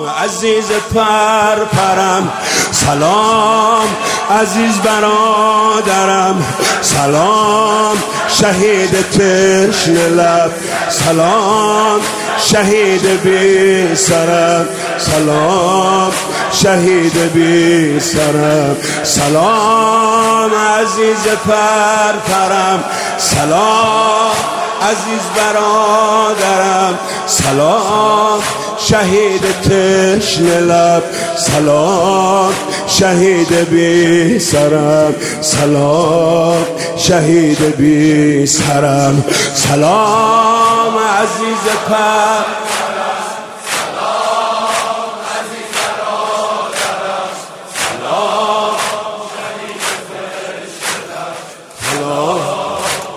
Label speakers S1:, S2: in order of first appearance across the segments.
S1: عزیز پرپرم، سلام عزیز برادرم، سلام شهید تشنه لب، سلام شهید بی سرم، سلام شهید بی سرم، سلام عزیز پرپرم، سلام عزیز برادرم، سلام شهید تشنه لب، سلام شهید بی سرم، سلام شهید بی سرم، سلام عزیز پرپرم، سلام عزیز برادرم، سلام شهید تشنه لب، سلام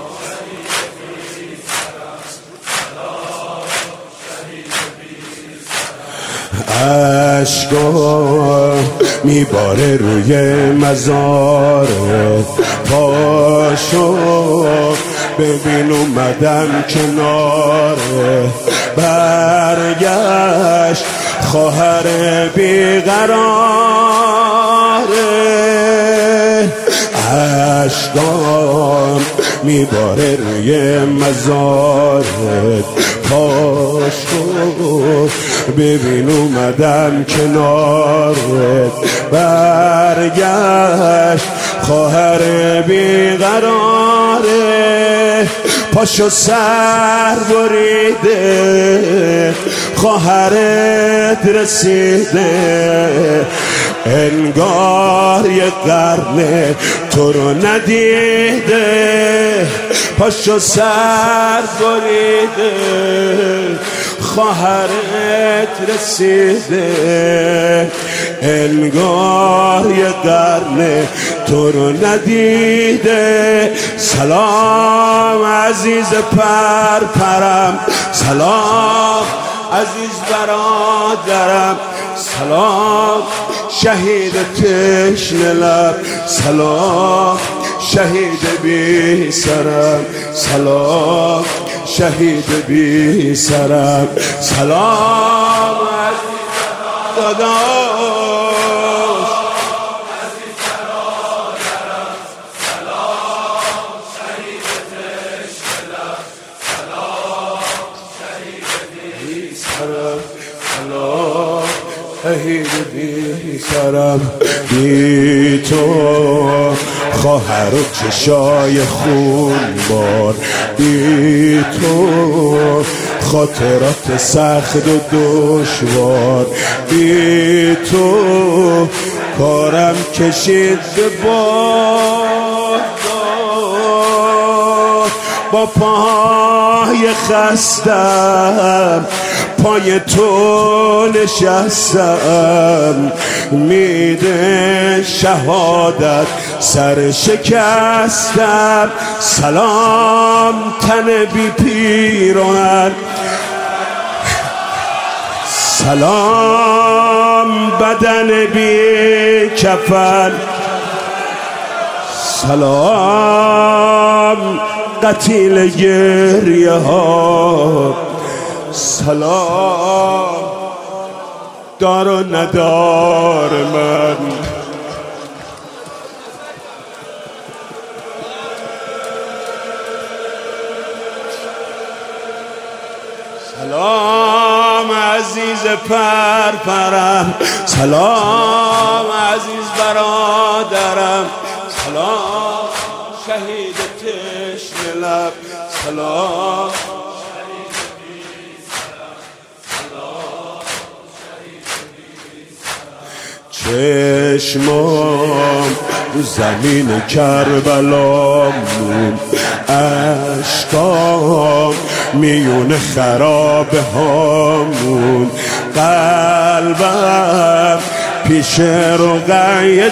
S1: عشقا میباره روی مزارت، پاشو ببین اومدم کناره، برگشت خواهر بیقراره، عشقام میباره روی مزارت، پاشو ببین اومدم کنارت، برگشت خواهر بیقراره، پاشو سر بریده خواهرت رسیده، انگار یه قرن تو رو ندیده، پاشو سر بریده خواهرت رسیده، انگار یه قرن تو رو ندیده، سلام عزیز پرپرم، سلام عزیز برادرم، سلام شهید تشنه لب، سلام شهید بی سرم، سلام شهید بی سرم، سلام عزیز داداش، عزیز برادرم، سلام شهید تشنه لب، سلام شهید بی سرم، سلام شهید بی سرم، بی تو خواهر و چشای خون بار، بی تو خاطرات سخت و دشوار، بی تو کارم کشید به باد، با پای خستم پای تو نشستم، میده شهادت سر شکستم، سلام تن بی پیران، سلام بدن بی کفن، سلام قتیل گریه ها، سلام دار و ندار من، سلام عزیز پرپرم، سلام عزیز برادرم، سلام شهید تشنه لب، سلام چشمام زمین کربلامون، اشکام میون خرابه هامون، قلبم پیش رقیه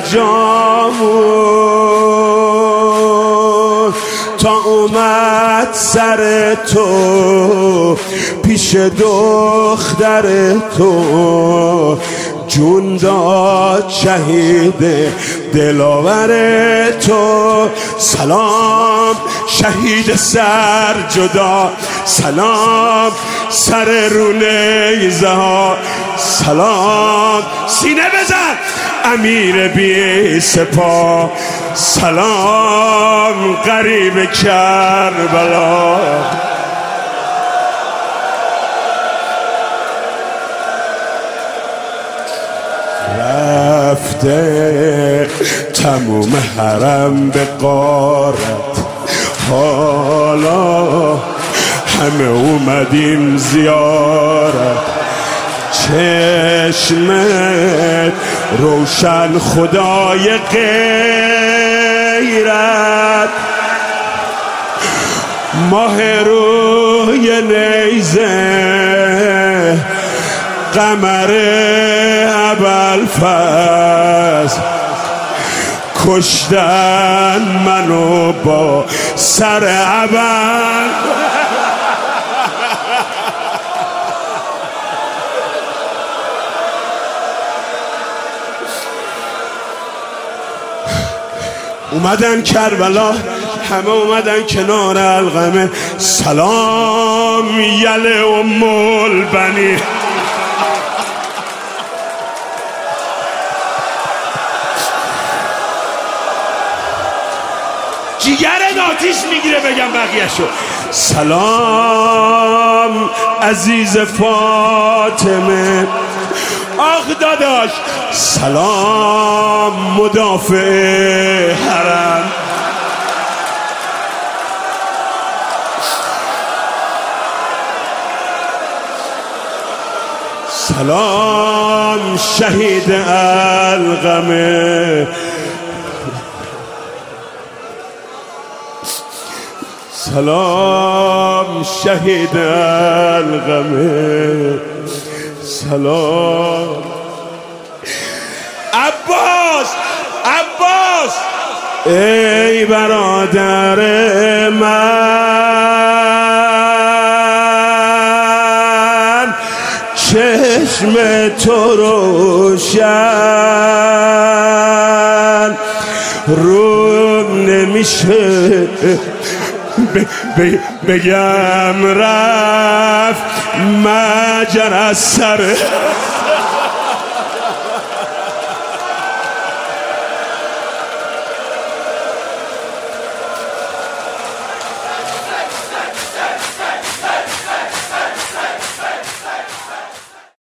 S1: جامون، تا اومد سر تو پیش دختر تو، جون داد شهید دلاور تو، سلام شهید سر جدا، سلام سر رو نیزه ها، سلام سینه بزن امیر بی سپاه سلام غریب کربلا رفته تموم حرم به غارت حالا همه اومدیم زیارت چشمت روشن خدای غیرت ماه روی نیزه قمر ابوالفضل کشتن منو با سر ابل اومدن کربلا همه اومدن کنار القمه سلام یله ام البنی جیگرت آتیش میگیره بگم بقیه‌شو سلام عزیز فاطمه آخ داداش سلام مدافع حرم سلام شهید القمه سلام شهید القمه سلام عباس عباس ای برادر من چشم تو روشن روم نمیشه بگم رفت مجر از سر